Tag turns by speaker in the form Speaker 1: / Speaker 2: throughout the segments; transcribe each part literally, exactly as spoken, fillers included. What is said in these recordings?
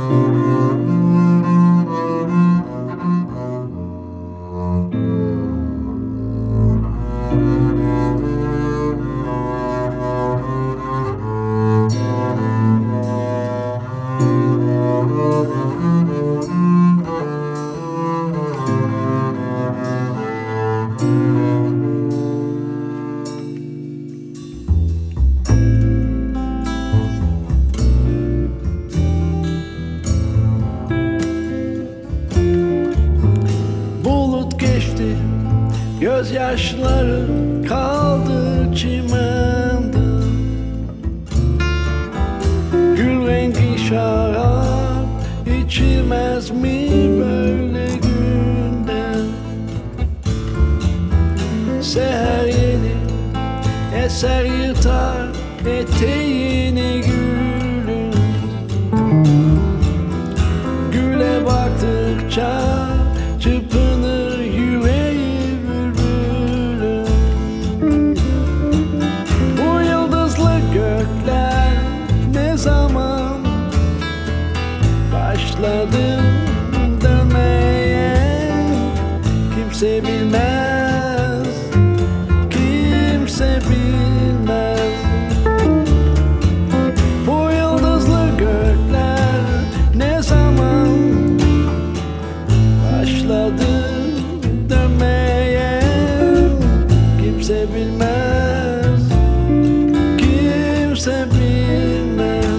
Speaker 1: Gözyaşları kaldı çimende, gül rengi şarap içilmez mi böyle günde? Seher yeni eser yırtar eteğini gülün. Güle baktıkça çırpınır yüreği. Bu yıldızlı gökler ne zaman başladı dönmeye? Kimse bilmez, kimse bilmez. Bu yıldızlı gökler ne zaman başladı dönmeye? Kimse bilmez, kimse bilmez.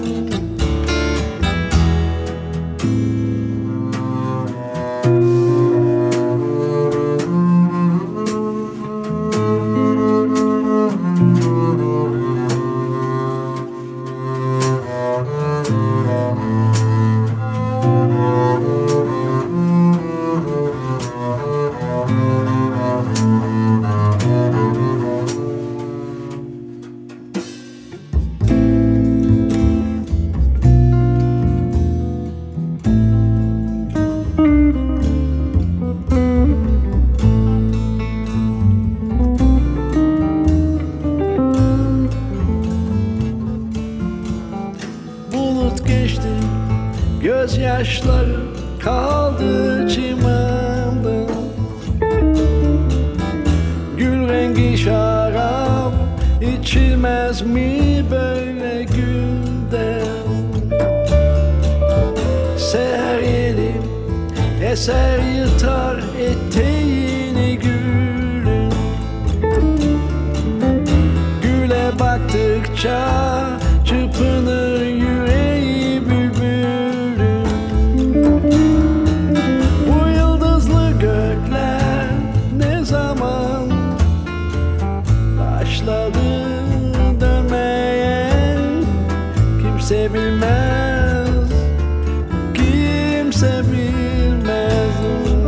Speaker 1: Bulut geçti, gözyaşları kaldı çimende, gül rengi şarap içilmez mi böyle günde? Seher yeni eser yırtar eteğini gülün. Güle baktıkça çırpınır yüreği bülbülün. Bu yıldızlı gökler ne zaman başladı dönmeye? Kimse bilmez, kimse bilmez.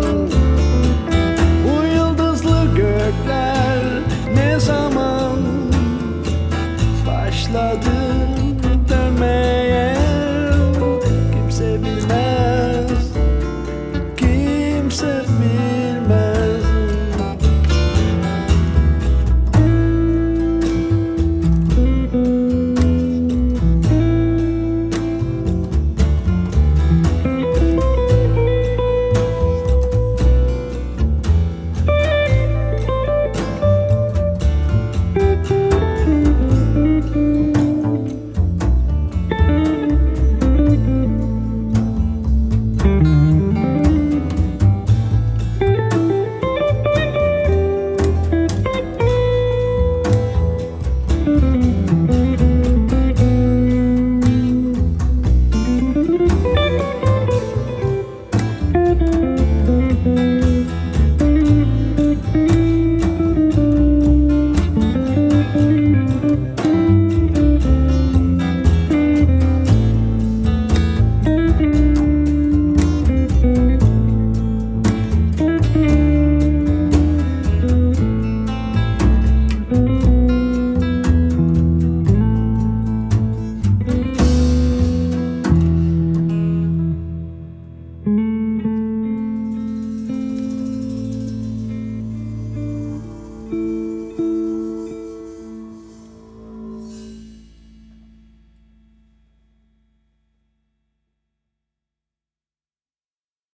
Speaker 1: Bu yıldızlı gökler ne zaman başladı